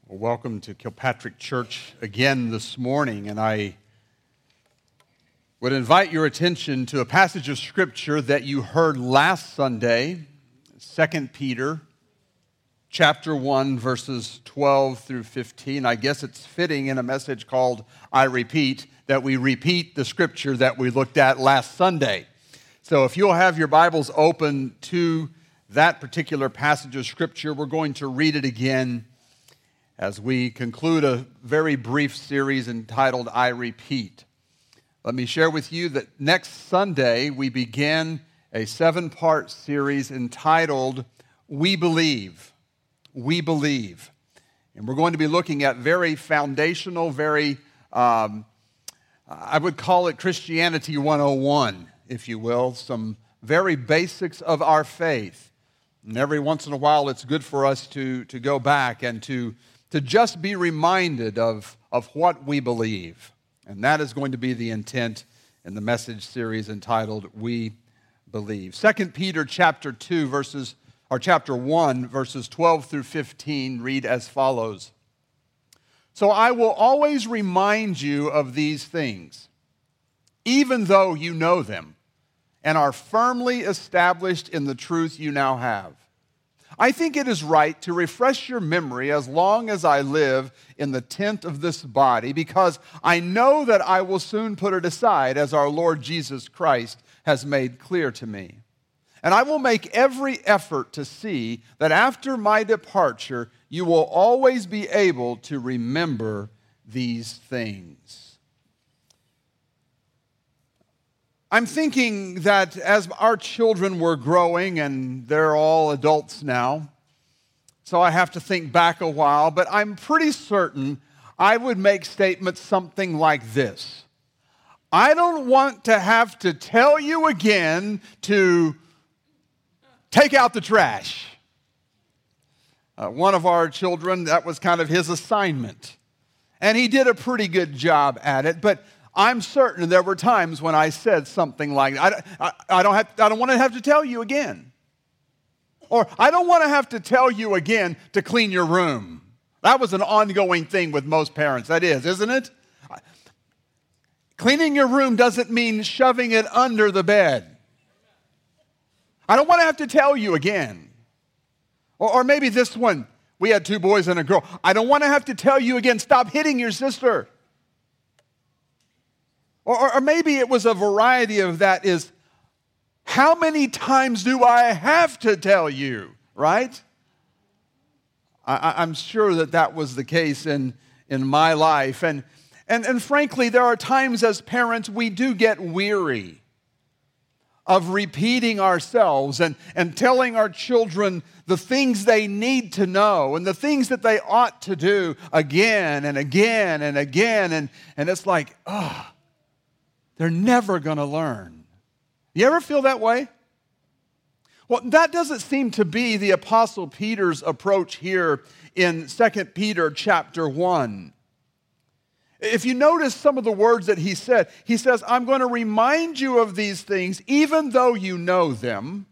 Well, welcome to Kilpatrick Church again this morning, and I would invite your attention to a passage of Scripture that you heard last Sunday, 2 Peter chapter 1, verses 12 through 15. I guess it's fitting in a message called I Repeat that we repeat the Scripture that we looked at last Sunday. So if you'll have your Bibles open to that particular passage of Scripture, we're going to read it again as we conclude a very brief series entitled I Repeat. Let me share with you that next Sunday we begin a 7-part series entitled We Believe. We Believe. And we're going to be looking at very foundational, I would call it Christianity 101, if you will, some very basics of our faith. And every once in a while it's good for us to go back and to just be reminded of what we believe. And that is going to be the intent in the message series entitled We Believe. 2 Peter chapter 1, verses 12 through 15 read as follows. So I will always remind you of these things, even though you know them and are firmly established in the truth you now have. I think it is right to refresh your memory as long as I live in the tent of this body, because I know that I will soon put it aside, as our Lord Jesus Christ has made clear to me. And I will make every effort to see that after my departure, you will always be able to remember these things. I'm thinking that as our children were growing, and they're all adults now, so I have to think back a while, but I'm pretty certain I would make statements something like this. I don't want to have to tell you again to take out the trash. One of our children, that was kind of his assignment, and he did a pretty good job at it, but I'm certain there were times when I said something like, I don't want to have to tell you again. Or, I don't want to have to tell you again to clean your room. That was an ongoing thing with most parents. That is, isn't it? Cleaning your room doesn't mean shoving it under the bed. I don't want to have to tell you again. Or maybe this one, we had 2 boys and a girl. I don't want to have to tell you again, stop hitting your sister. Or maybe it was a variety of that is, how many times do I have to tell you, right? I'm sure that was the case in my life. And frankly, there are times as parents we do get weary of repeating ourselves and telling our children the things they need to know and the things that they ought to do again and again and again. And it's like, they're never going to learn. You ever feel that way? Well, that doesn't seem to be the Apostle Peter's approach here in 2 Peter chapter 1. If you notice some of the words that he says, I'm going to remind you of these things even though you know them.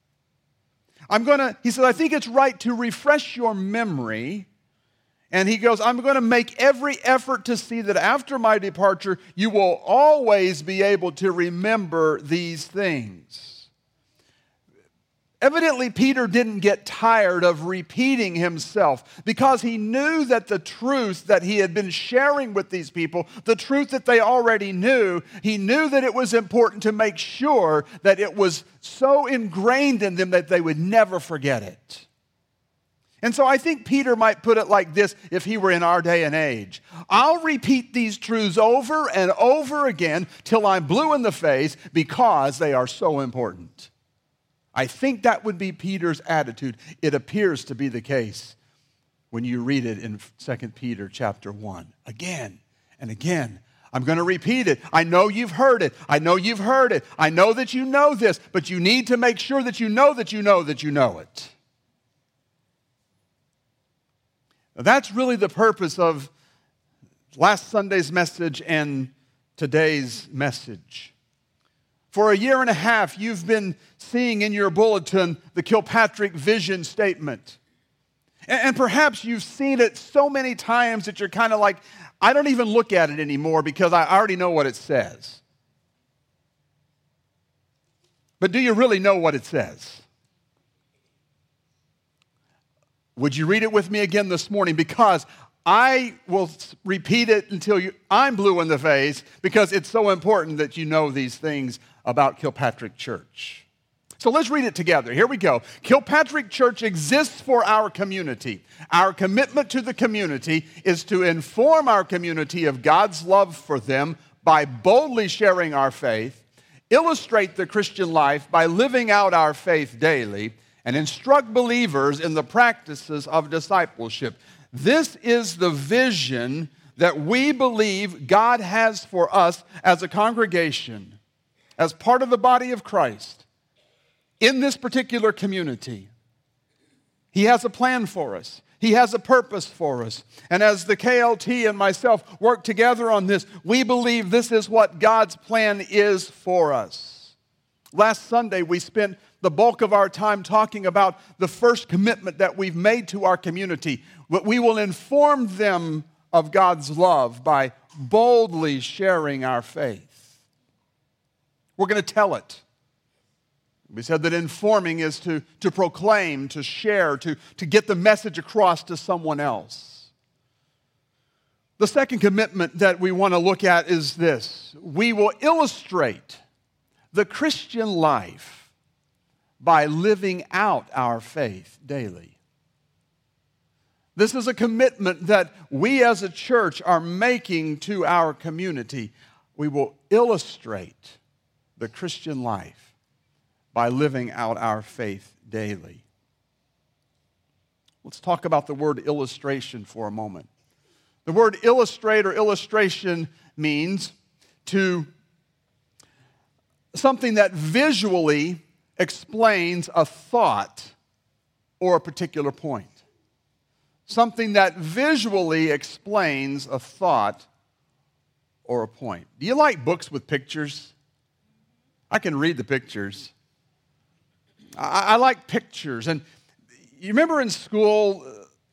He says, I think it's right to refresh your memory. And he goes, I'm going to make every effort to see that after my departure, you will always be able to remember these things. Evidently, Peter didn't get tired of repeating himself because he knew that the truth that he had been sharing with these people, the truth that they already knew, he knew that it was important to make sure that it was so ingrained in them that they would never forget it. And so I think Peter might put it like this if he were in our day and age. I'll repeat these truths over and over again till I'm blue in the face because they are so important. I think that would be Peter's attitude. It appears to be the case when you read it in 2 Peter chapter 1. Again and again. I'm going to repeat it. I know you've heard it. I know you've heard it. I know that you know this, but you need to make sure that you know that you know that you know it. That's really the purpose of last Sunday's message and today's message. For a year and a half, you've been seeing in your bulletin the Kilpatrick vision statement. And perhaps you've seen it so many times that you're kind of like, I don't even look at it anymore because I already know what it says. But do you really know what it says? Would you read it with me again this morning? Because I will repeat it until I'm blue in the face, because it's so important that you know these things about Kilpatrick Church. So let's read it together. Here we go. Kilpatrick Church exists for our community. Our commitment to the community is to inform our community of God's love for them by boldly sharing our faith, illustrate the Christian life by living out our faith daily, and instruct believers in the practices of discipleship. This is the vision that we believe God has for us as a congregation, as part of the body of Christ, in this particular community. He has a plan for us. He has a purpose for us. And as the KLT and myself work together on this, we believe this is what God's plan is for us. Last Sunday, we spent the bulk of our time talking about the first commitment that we've made to our community. We will inform them of God's love by boldly sharing our faith. We're going to tell it. We said that informing is to proclaim, to share, to get the message across to someone else. The second commitment that we want to look at is this. We will illustrate the Christian life by living out our faith daily. This is a commitment that we as a church are making to our community. We will illustrate the Christian life by living out our faith daily. Let's talk about the word illustration for a moment. The word illustrate or illustration means to something that visually explains a thought or a particular point. Something that visually explains a thought or a point. Do you like books with pictures? I can read the pictures. I like pictures. And you remember in school,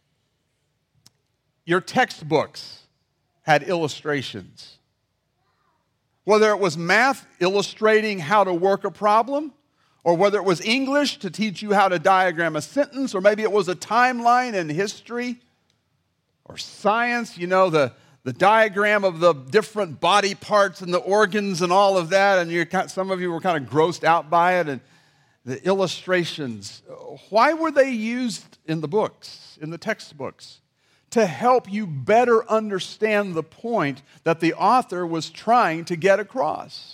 your textbooks had illustrations. Whether it was math illustrating how to work a problem, or whether it was English to teach you how to diagram a sentence, or maybe it was a timeline in history, or science, the diagram of the different body parts and the organs and all of that, and some of you were kind of grossed out by it, and the illustrations. Why were they used in the books, in the textbooks? To help you better understand the point that the author was trying to get across.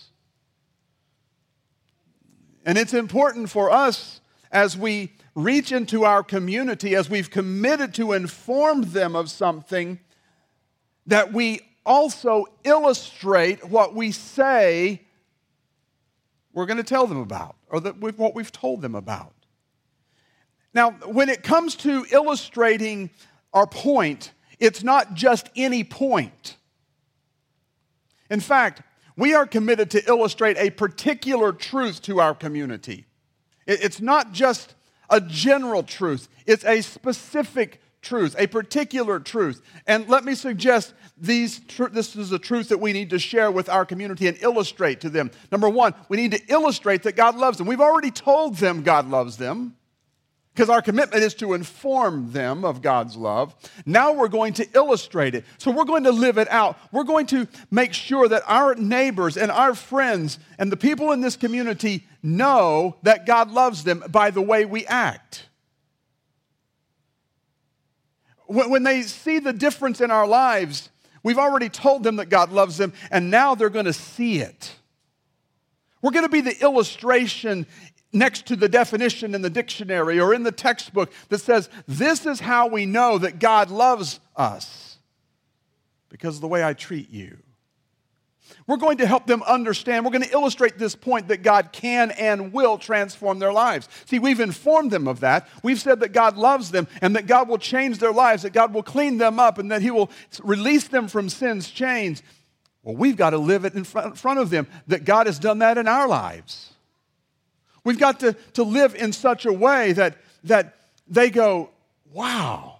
And it's important for us as we reach into our community, as we've committed to inform them of something, that we also illustrate what we say we're going to tell them about, or what we've told them about. Now, when it comes to illustrating our point, it's not just any point. In fact, we are committed to illustrate a particular truth to our community. It's not just a general truth. It's a specific truth, a particular truth. And let me suggest this is a truth that we need to share with our community and illustrate to them. Number one, we need to illustrate that God loves them. We've already told them God loves them, because our commitment is to inform them of God's love. Now we're going to illustrate it. So we're going to live it out. We're going to make sure that our neighbors and our friends and the people in this community know that God loves them by the way we act. When they see the difference in our lives, we've already told them that God loves them, and now they're going to see it. We're going to be the illustration next to the definition in the dictionary or in the textbook that says, this is how we know that God loves us, because of the way I treat you. We're going to help them understand. We're going to illustrate this point that God can and will transform their lives. See, we've informed them of that. We've said that God loves them and that God will change their lives, that God will clean them up, and that He will release them from sin's chains. Well, we've got to live it in front of them, that God has done that in our lives. We've got to live in such a way that they go, wow,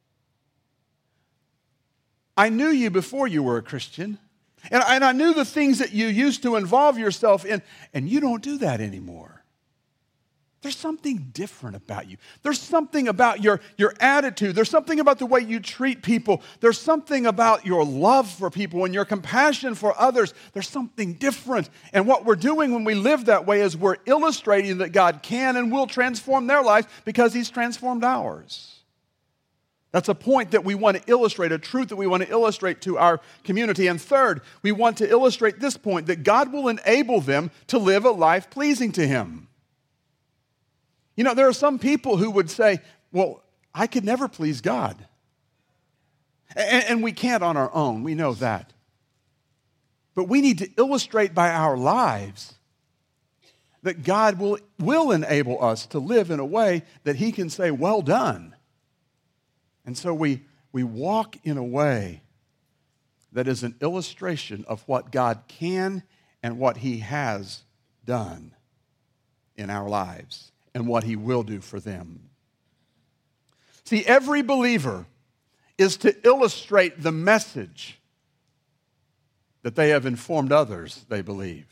I knew you before you were a Christian. And I knew the things that you used to involve yourself in, and you don't do that anymore. There's something different about you. There's something about your attitude. There's something about the way you treat people. There's something about your love for people and your compassion for others. There's something different. And what we're doing when we live that way is we're illustrating that God can and will transform their lives because He's transformed ours. That's a point that we want to illustrate, a truth that we want to illustrate to our community. And third, we want to illustrate this point, that God will enable them to live a life pleasing to Him. You know, there are some people who would say, well, I could never please God. And we can't on our own. We know that. But we need to illustrate by our lives that God will enable us to live in a way that He can say, well done. And so we walk in a way that is an illustration of what God can and what He has done in our lives and what He will do for them. See, every believer is to illustrate the message that they have informed others they believe.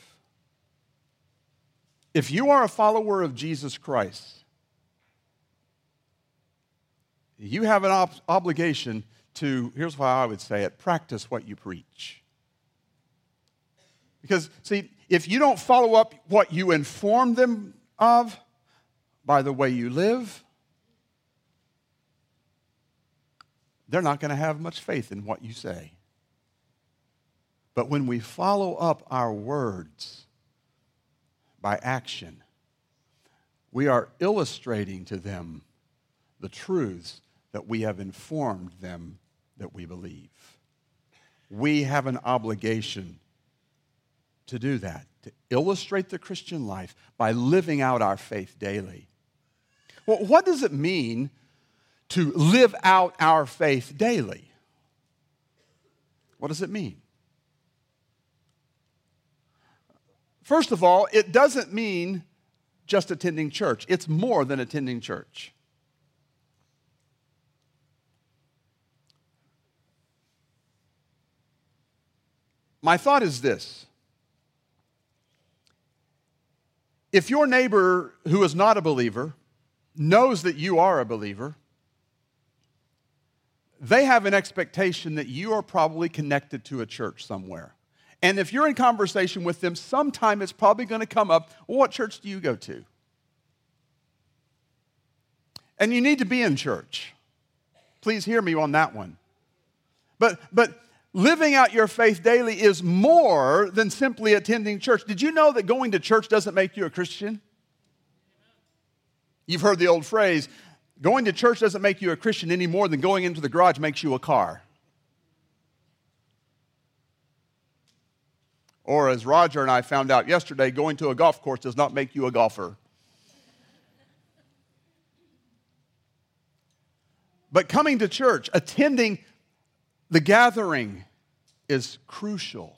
If you are a follower of Jesus Christ, you have an obligation to, here's how I would say it, practice what you preach. Because, see, if you don't follow up what you inform them of by the way you live, they're not going to have much faith in what you say. But when we follow up our words by action, we are illustrating to them the truths that we have informed them that we believe. We have an obligation to do that, to illustrate the Christian life by living out our faith daily. Well, what does it mean to live out our faith daily? What does it mean? First of all, it doesn't mean just attending church. It's more than attending church. My thought is this. If your neighbor who is not a believer knows that you are a believer, they have an expectation that you are probably connected to a church somewhere. And if you're in conversation with them, sometime it's probably going to come up, well, what church do you go to? And you need to be in church. Please hear me on that one. But living out your faith daily is more than simply attending church. Did you know that going to church doesn't make you a Christian? You've heard the old phrase, going to church doesn't make you a Christian any more than going into the garage makes you a car. Or as Roger and I found out yesterday, going to a golf course does not make you a golfer. But coming to church, attending the gathering is crucial.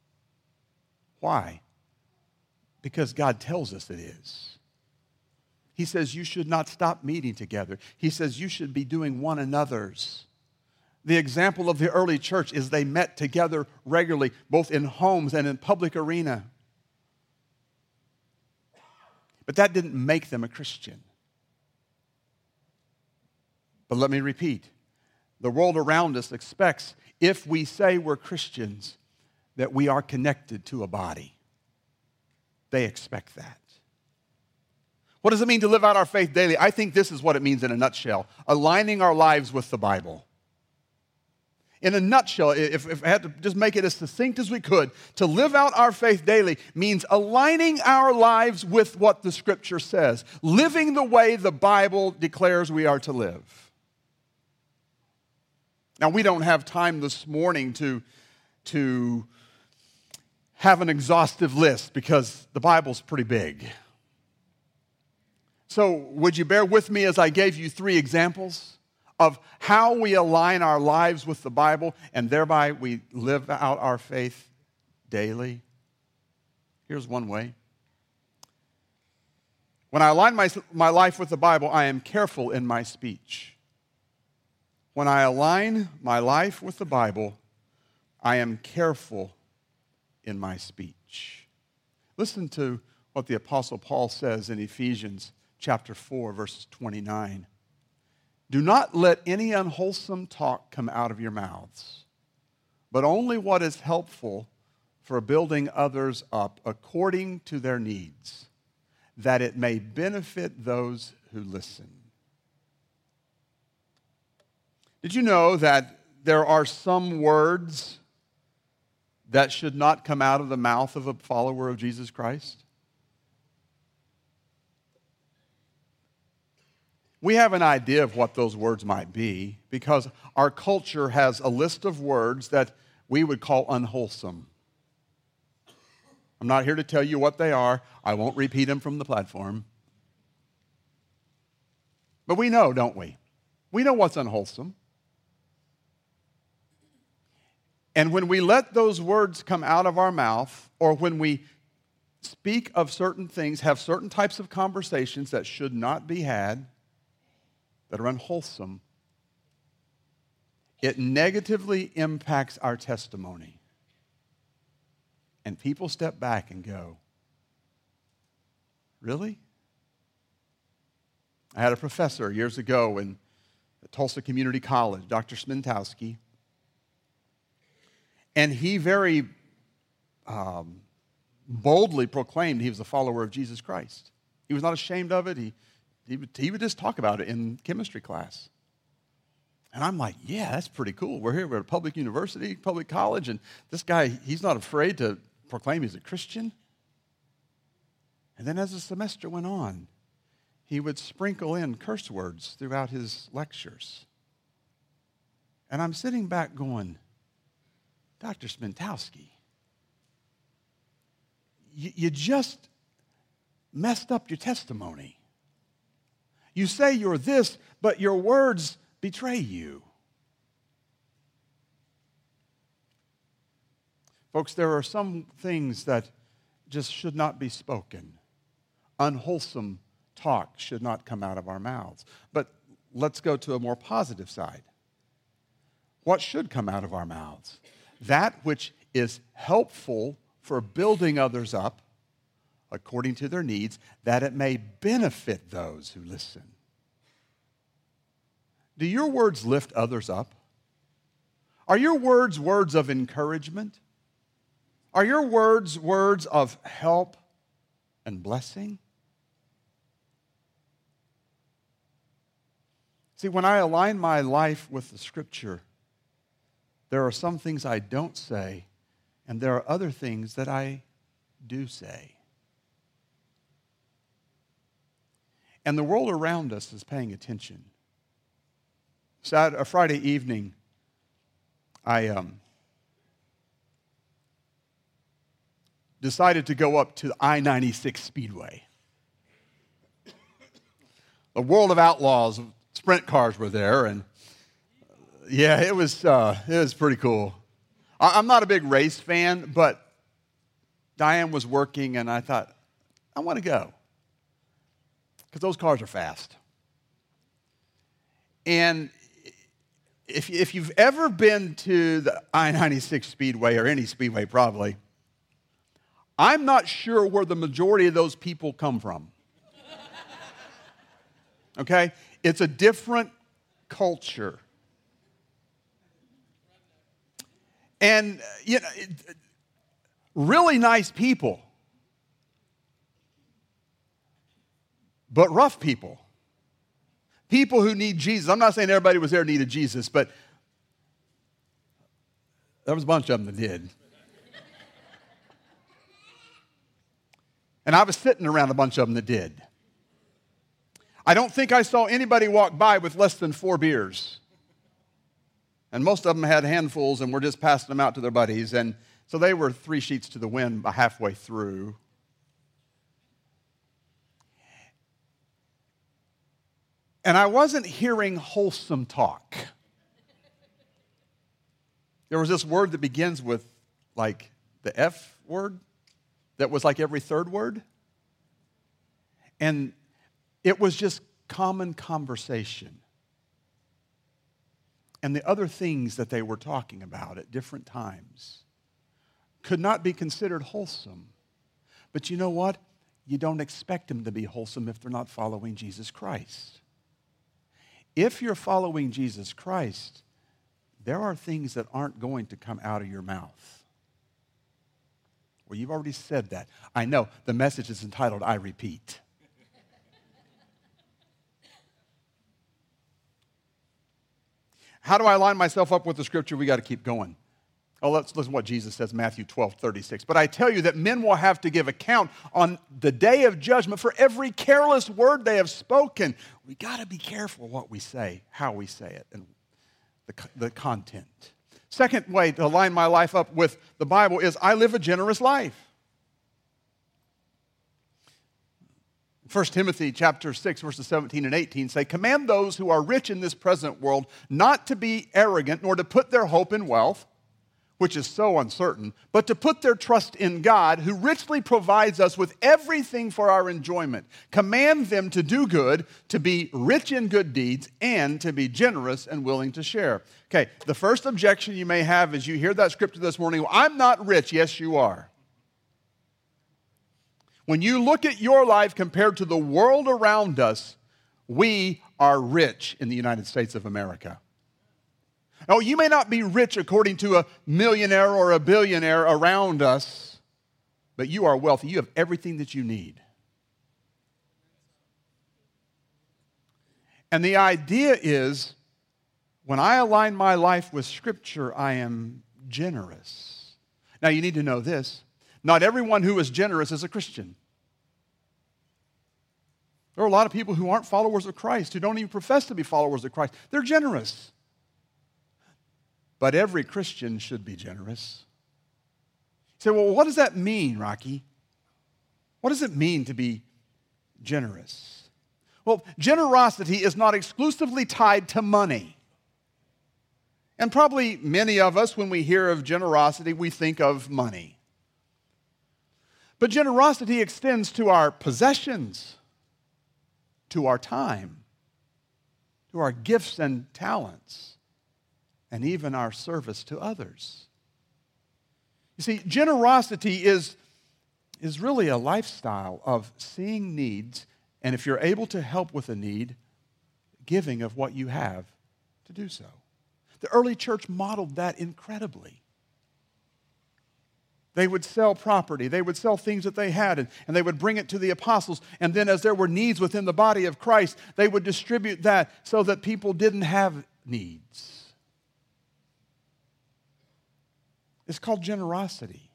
Why? Because God tells us it is. He says you should not stop meeting together. He says you should be doing one another's. The example of the early church is they met together regularly, both in homes and in public arena. But that didn't make them a Christian. But let me repeat. The world around us expects, if we say we're Christians, that we are connected to a body. They expect that. What does it mean to live out our faith daily? I think this is what it means in a nutshell. Aligning our lives with the Bible. In a nutshell, if I had to just make it as succinct as we could, to live out our faith daily means aligning our lives with what the Scripture says. Living the way the Bible declares we are to live. Now, we don't have time this morning to have an exhaustive list because the Bible's pretty big. So would you bear with me as I gave you 3 examples of how we align our lives with the Bible and thereby we live out our faith daily? Here's one way. When I align my life with the Bible, I am careful in my speech. When I align my life with the Bible, I am careful in my speech. Listen to what the Apostle Paul says in Ephesians chapter 4, verse 29. Do not let any unwholesome talk come out of your mouths, but only what is helpful for building others up according to their needs, that it may benefit those who listen. Did you know that there are some words that should not come out of the mouth of a follower of Jesus Christ? We have an idea of what those words might be because our culture has a list of words that we would call unwholesome. I'm not here to tell you what they are. I won't repeat them from the platform. But we know, don't we? We know what's unwholesome. And when we let those words come out of our mouth, or when we speak of certain things, have certain types of conversations that should not be had, that are unwholesome, it negatively impacts our testimony. And people step back and go, really? I had a professor years ago in Tulsa Community College, Dr. Smentowski, and he very boldly proclaimed he was a follower of Jesus Christ. He was not ashamed of it. He would just talk about it in chemistry class. And I'm like, yeah, that's pretty cool. We're here, we're at a public university, public college, and this guy, he's not afraid to proclaim he's a Christian. And then as the semester went on, he would sprinkle in curse words throughout his lectures. And I'm sitting back going, Dr. Smentowski, you just messed up your testimony. You say you're this, but your words betray you. Folks, there are some things that just should not be spoken. Unwholesome talk should not come out of our mouths. But let's go to a more positive side. What should come out of our mouths? That which is helpful for building others up according to their needs, that it may benefit those who listen. Do your words lift others up? Are your words words of encouragement? Are your words words of help and blessing? See, when I align my life with the Scripture, there are some things I don't say, and there are other things that I do say. And the world around us is paying attention. Friday evening, I decided to go up to the I-96 Speedway. The World of Outlaws sprint cars were there, and yeah, it was pretty cool. I'm not a big race fan, but Diane was working, and I thought, I want to go because those cars are fast. And if you've ever been to the I-96 Speedway, or any speedway probably, I'm not sure where the majority of those people come from. Okay? It's a different culture. And, really nice people, but rough people. People who need Jesus. I'm not saying everybody was there needed Jesus, but there was a bunch of them that did. And I was sitting around a bunch of them that did. I don't think I saw anybody walk by with less than 4 beers. And most of them had handfuls and were just passing them out to their buddies. And so they were 3 sheets to the wind by halfway through. And I wasn't hearing wholesome talk. There was this word that begins with like the F word that was like every third word. And it was just common conversation. and the other things that they were talking about at different times could not be considered wholesome. But you know what? You don't expect them to be wholesome if they're not following Jesus Christ. If you're following Jesus Christ, there are things that aren't going to come out of your mouth. Well, you've already said that. I know. The message is entitled, I Repeat. How do I line myself up with the Scripture? We got to keep going. Oh, let's listen to what Jesus says, Matthew 12:36. But I tell you that men will have to give account on the day of judgment for every careless word they have spoken. We got to be careful what we say, how we say it, and the content. Second way to line my life up with the Bible is I live a generous life. 1 Timothy chapter 6, verses 17 and 18 say, command those who are rich in this present world not to be arrogant, nor to put their hope in wealth, which is so uncertain, but to put their trust in God, who richly provides us with everything for our enjoyment. Command them to do good, to be rich in good deeds, and to be generous and willing to share. Okay, the first objection you may have is you hear that scripture this morning, well, I'm not rich. Yes, you are. When you look at your life compared to the world around us, we are rich in the United States of America. Oh, you may not be rich according to a millionaire or a billionaire around us, but you are wealthy. You have everything that you need. And the idea is, when I align my life with Scripture, I am generous. Now, you need to know this. Not everyone who is generous is a Christian. There are a lot of people who aren't followers of Christ, who don't even profess to be followers of Christ. They're generous. But every Christian should be generous. You say, well, what does that mean, Rocky? What does it mean to be generous? Well, generosity is not exclusively tied to money. And probably many of us, when we hear of generosity, we think of money. But generosity extends to our possessions, to our time, to our gifts and talents, and even our service to others. You see, generosity is really a lifestyle of seeing needs, and if you're able to help with a need, giving of what you have to do so. The early church modeled that incredibly. They would sell property. They would sell things that they had, and they would bring it to the apostles. And then as there were needs within the body of Christ, they would distribute that so that people didn't have needs. It's called generosity.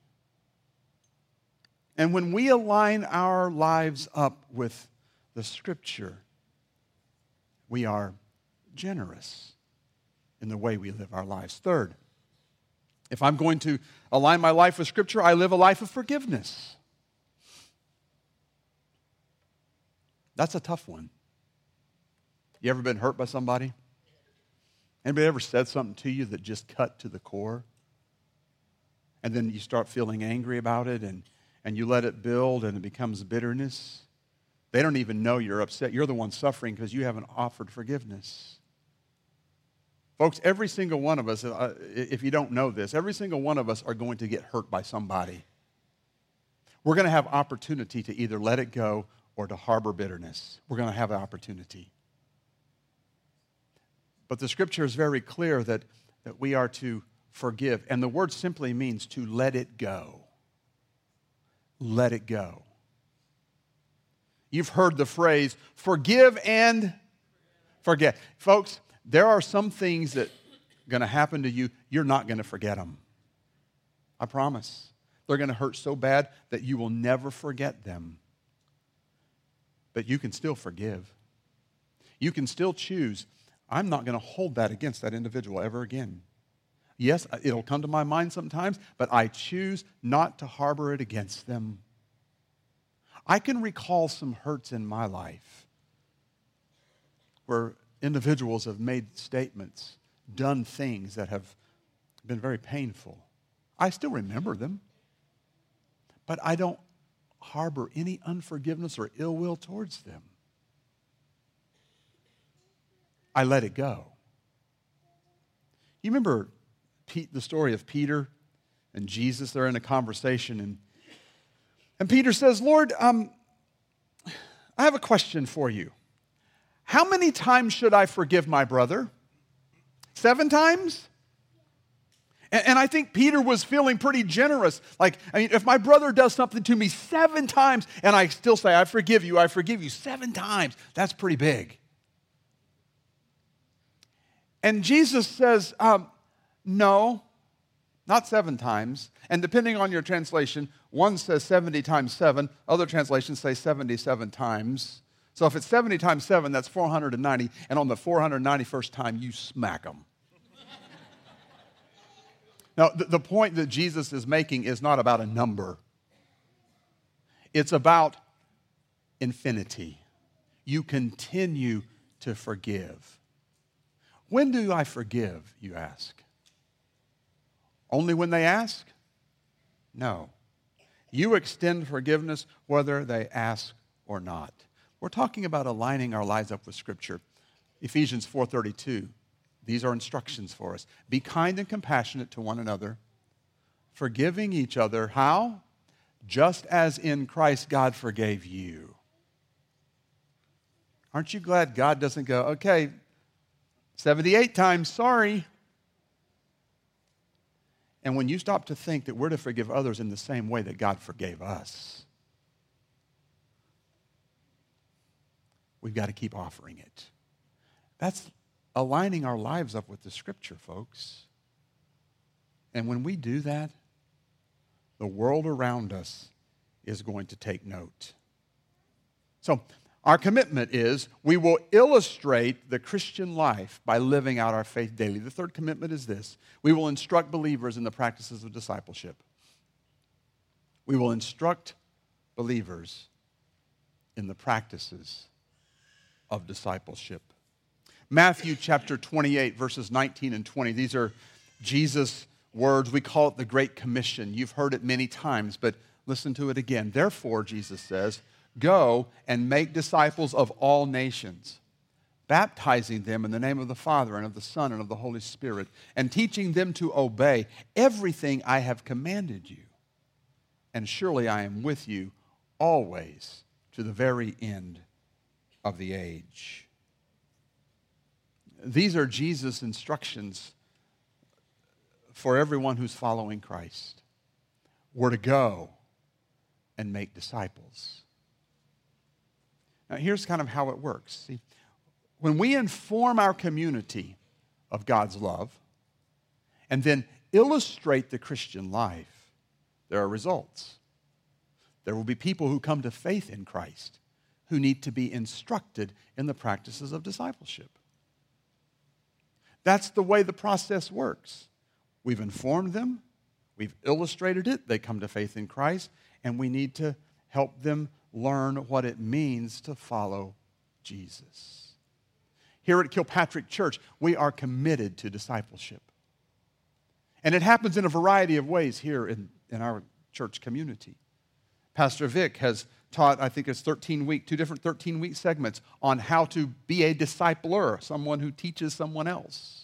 And when we align our lives up with the Scripture, we are generous in the way we live our lives. Third, if I'm going to align my life with Scripture, I live a life of forgiveness. That's a tough one. You ever been hurt by somebody? Anybody ever said something to you that just cut to the core? And then you start feeling angry about it, and you let it build, and it becomes bitterness. They don't even know you're upset. You're the one suffering because you haven't offered forgiveness. Folks, every single one of us, if you don't know this, every single one of us are going to get hurt by somebody. We're going to have opportunity to either let it go or to harbor bitterness. We're going to have an opportunity. But the Scripture is very clear that we are to forgive. And the word simply means to let it go. Let it go. You've heard the phrase, forgive and forget. Folks, there are some things that are going to happen to you, you're not going to forget them. I promise. They're going to hurt so bad that you will never forget them. But you can still forgive. You can still choose, I'm not going to hold that against that individual ever again. Yes, it'll come to my mind sometimes, but I choose not to harbor it against them. I can recall some hurts in my life where individuals have made statements, done things that have been very painful. I still remember them, but I don't harbor any unforgiveness or ill will towards them. I let it go. You remember the story of Peter and Jesus? They're in a conversation, and Peter says, Lord, I have a question for you. How many times should I forgive my brother? 7 times? And I think Peter was feeling pretty generous. Like, I mean, if my brother does something to me 7 times and I still say, I forgive you 7 times, that's pretty big. And Jesus says, no, not 7 times. And depending on your translation, one says 70 times 7, other translations say 77 times. So if it's 70 times 7, that's 490, and on the 491st time, you smack them. Now, the point that Jesus is making is not about a number. It's about infinity. You continue to forgive. When do I forgive, you ask? Only when they ask? No. You extend forgiveness whether they ask or not. We're talking about aligning our lives up with Scripture. Ephesians 4:32. These are instructions for us. Be kind and compassionate to one another, forgiving each other. How? Just as in Christ God forgave you. Aren't you glad God doesn't go, okay, 78 times, sorry. And when you stop to think that we're to forgive others in the same way that God forgave us, we've got to keep offering it. That's aligning our lives up with the Scripture, folks. And when we do that, the world around us is going to take note. So our commitment is we will illustrate the Christian life by living out our faith daily. The third commitment is this. We will instruct believers in the practices of discipleship. We will instruct believers in the practices of discipleship. Matthew chapter 28, verses 19 and 20. These are Jesus' words. We call it the Great Commission. You've heard it many times, but listen to it again. Therefore, Jesus says, go and make disciples of all nations, baptizing them in the name of the Father and of the Son and of the Holy Spirit, and teaching them to obey everything I have commanded you. And surely I am with you always to the very end of the age. These are Jesus' instructions for everyone who's following Christ. We're to go and make disciples. Now, here's kind of how it works. See, when we inform our community of God's love and then illustrate the Christian life, there are results. There will be people who come to faith in Christ who need to be instructed in the practices of discipleship. That's the way the process works. We've informed them, we've illustrated it, they come to faith in Christ, and we need to help them learn what it means to follow Jesus. Here at Kilpatrick Church, we are committed to discipleship. And it happens in a variety of ways here in our church community. Pastor Vic has taught, I think it's 2 different 13-week segments on how to be a discipler, someone who teaches someone else.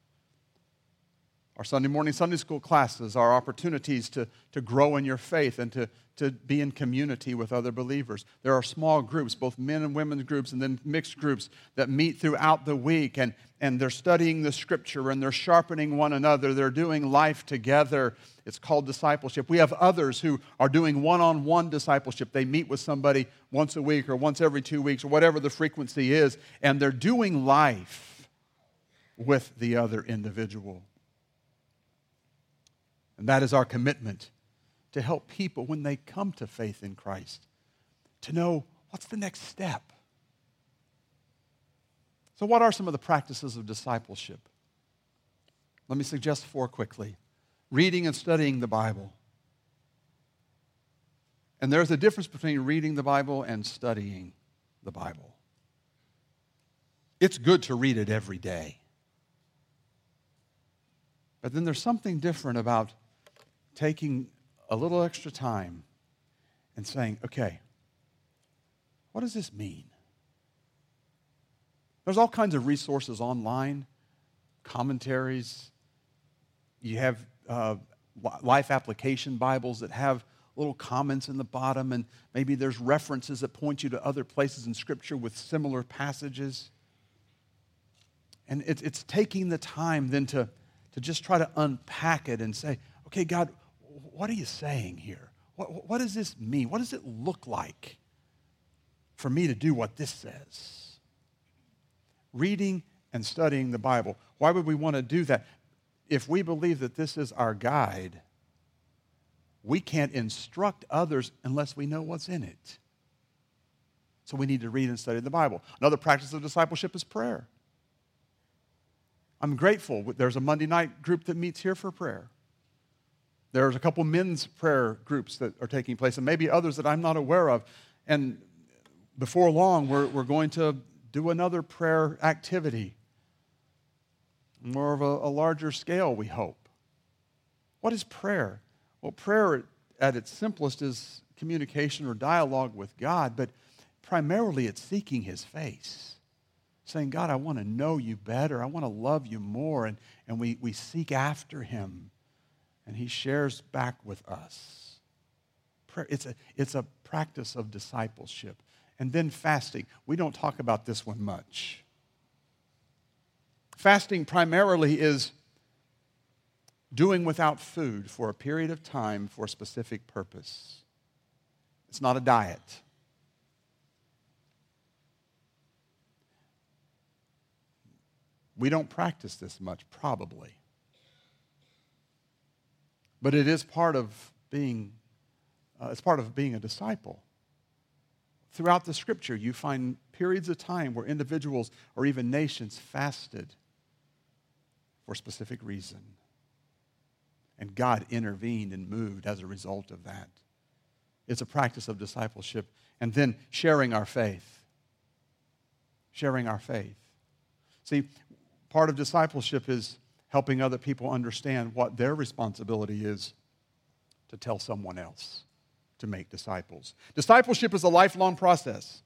Our Sunday morning Sunday school classes are opportunities to grow in your faith and to be in community with other believers. There are small groups, both men and women's groups, and then mixed groups that meet throughout the week, and they're studying the Scripture, and they're sharpening one another. They're doing life together. It's called discipleship. We have others who are doing one-on-one discipleship. They meet with somebody once a week or once every 2 weeks or whatever the frequency is, and they're doing life with the other individual. And that is our commitment, to help people when they come to faith in Christ to know what's the next step. So what are some of the practices of discipleship? Let me suggest 4 quickly. Reading and studying the Bible. And there's a difference between reading the Bible and studying the Bible. It's good to read it every day. But then there's something different about taking a little extra time and saying, okay, what does this mean? There's all kinds of resources online, commentaries, You have life application Bibles that have little comments in the bottom, and maybe there's references that point you to other places in Scripture with similar passages. And it's taking the time then to just try to unpack it and say, okay, God, what are you saying here? What does this mean? What does it look like for me to do what this says? Reading and studying the Bible. Why would we want to do that? If we believe that this is our guide, we can't instruct others unless we know what's in it. So we need to read and study the Bible. Another practice of discipleship is prayer. I'm grateful. There's a Monday night group that meets here for prayer. There's a couple men's prayer groups that are taking place, and maybe others that I'm not aware of. And before long, we're going to do another prayer activity, more of a larger scale, we hope. What is prayer? Well, prayer at its simplest is communication or dialogue with God, but primarily it's seeking His face. Saying, God, I want to know you better. I want to love you more. And we seek after Him. And He shares back with us. Prayer, it's a practice of discipleship. And then fasting. We don't talk about this one much. Fasting primarily is doing without food for a period of time for a specific purpose. It's not a diet. We don't practice this much, probably. But it is part of being, a disciple. Throughout the Scripture, you find periods of time where individuals or even nations fasted for a specific reason. And God intervened and moved as a result of that. It's a practice of discipleship. And then sharing our faith. Sharing our faith. See, part of discipleship is helping other people understand what their responsibility is to tell someone else to make disciples. Discipleship is a lifelong process.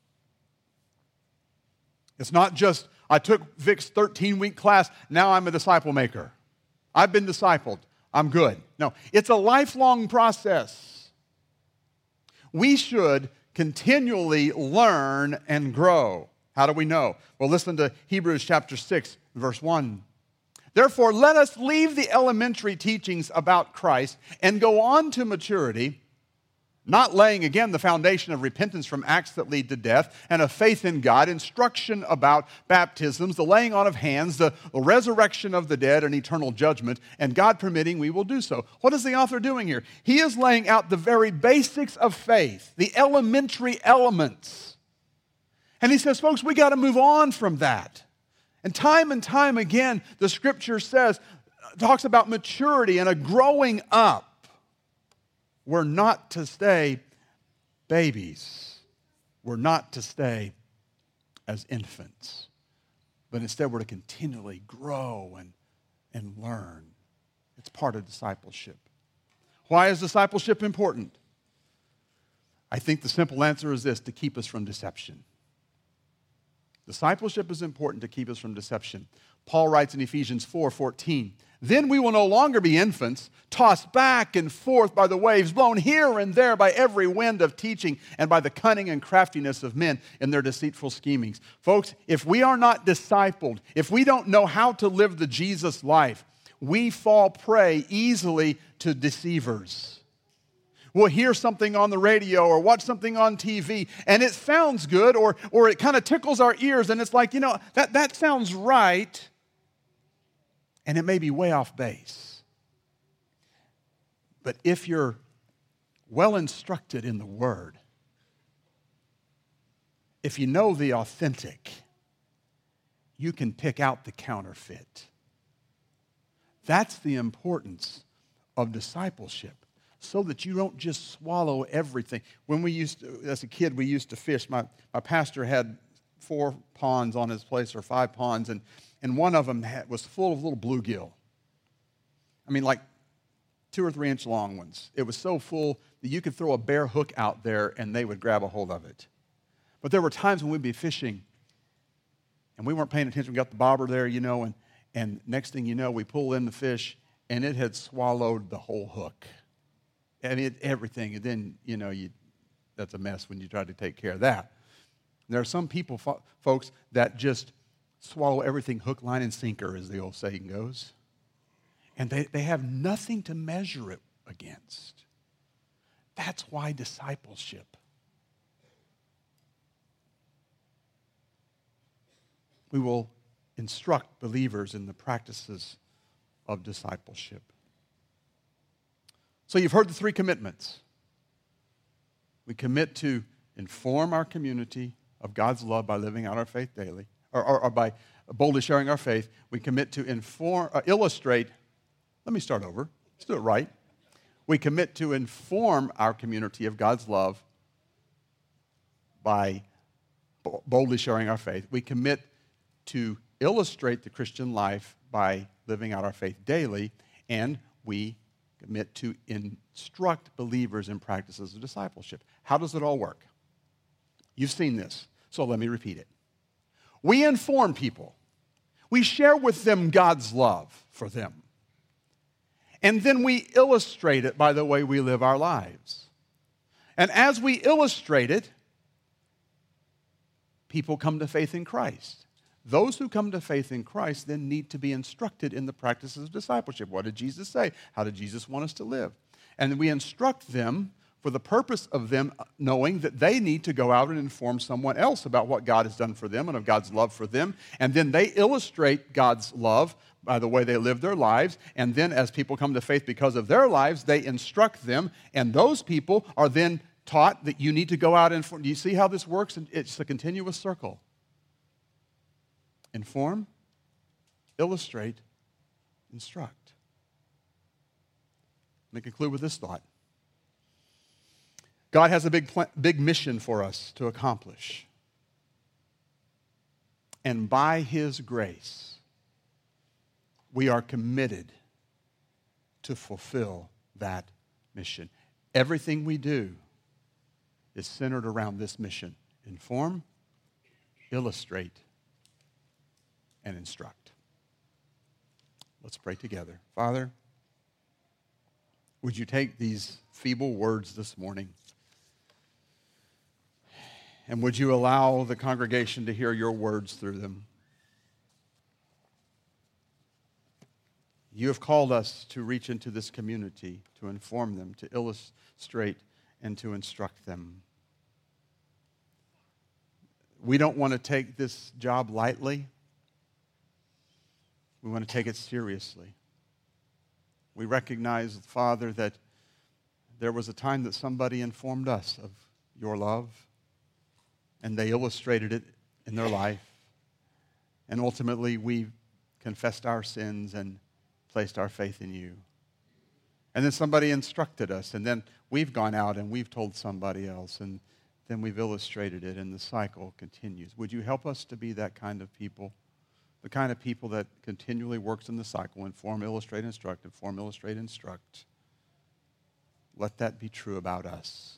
It's not just, I took Vic's 13-week class, now I'm a disciple maker. I've been discipled, I'm good. No, it's a lifelong process. We should continually learn and grow. How do we know? Well, listen to Hebrews chapter 6, verse 1. Therefore, let us leave the elementary teachings about Christ and go on to maturity, not laying again the foundation of repentance from acts that lead to death and of faith in God, instruction about baptisms, the laying on of hands, the resurrection of the dead and eternal judgment, and God permitting, we will do so. What is the author doing here? He is laying out the very basics of faith, the elementary elements. And he says, folks, we got to move on from that. And time again, the Scripture talks about maturity and a growing up. We're not to stay babies. We're not to stay as infants. But instead, we're to continually grow and learn. It's part of discipleship. Why is discipleship important? I think the simple answer is this: to keep us from deception. Discipleship is important to keep us from deception. Paul writes in Ephesians 4:14, then we will no longer be infants, tossed back and forth by the waves, blown here and there by every wind of teaching and by the cunning and craftiness of men in their deceitful schemings. Folks, if we are not discipled, if we don't know how to live the Jesus life, we fall prey easily to deceivers. We'll hear something on the radio or watch something on TV, and it sounds good, or it kind of tickles our ears, and it's like, that sounds right, and it may be way off base. But if you're well instructed in the Word, if you know the authentic, you can pick out the counterfeit. That's the importance of discipleship. So that you don't just swallow everything. When as a kid, we used to fish. My pastor had 4 ponds on his place, or 5 ponds, and one of them was full of little bluegill. I mean, like 2 or 3 inch long ones. It was so full that you could throw a bare hook out there and they would grab a hold of it. But there were times when we'd be fishing and we weren't paying attention. We got the bobber there, and next thing you know, we pull in the fish and it had swallowed the whole hook. And everything. And then, that's a mess when you try to take care of that. There are some people, folks, that just swallow everything hook, line, and sinker, as the old saying goes. And they have nothing to measure it against. That's why discipleship. We will instruct believers in the practices of discipleship. So you've heard the 3 commitments. We commit to inform our community of God's love by living out our faith daily, or by boldly sharing our faith. We commit to illustrate. Let me start over. Let's do it right. We commit to inform our community of God's love by boldly sharing our faith. We commit to illustrate the Christian life by living out our faith daily, and we commit to instruct believers in practices of discipleship. How does it all work? You've seen this, so let me repeat it. We inform people. We share with them God's love for them. And then we illustrate it by the way we live our lives. And as we illustrate it, people come to faith in Christ. Those who come to faith in Christ then need to be instructed in the practices of discipleship. What did Jesus say? How did Jesus want us to live? And we instruct them for the purpose of them knowing that they need to go out and inform someone else about what God has done for them and of God's love for them. And then they illustrate God's love by the way they live their lives. And then as people come to faith because of their lives, they instruct them. And those people are then taught that you need to go out and inform. Do you see how this works? It's a continuous circle. Inform, illustrate, instruct. Let me conclude with this thought. God has a big mission for us to accomplish. And by His grace, we are committed to fulfill that mission. Everything we do is centered around this mission. Inform, illustrate, and instruct. Let's pray together. Father, would you take these feeble words this morning, and would you allow the congregation to hear your words through them? You have called us to reach into this community, to inform them, to illustrate, and to instruct them. We don't want to take this job lightly. We want to take it seriously. We recognize, Father, that there was a time that somebody informed us of your love, and they illustrated it in their life. And ultimately, we confessed our sins and placed our faith in you. And then somebody instructed us, and then we've gone out and we've told somebody else, and then we've illustrated it, and the cycle continues. Would you help us to be that kind of people? The kind of people that continually works in the cycle, inform, illustrate, instruct, inform, illustrate, instruct. Let that be true about us.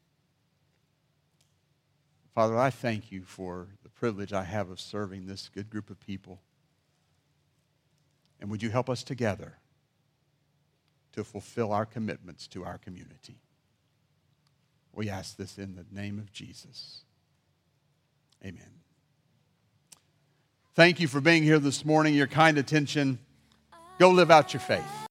Father, I thank you for the privilege I have of serving this good group of people. And would you help us together to fulfill our commitments to our community? We ask this in the name of Jesus. Amen. Thank you for being here this morning, your kind attention. Go live out your faith.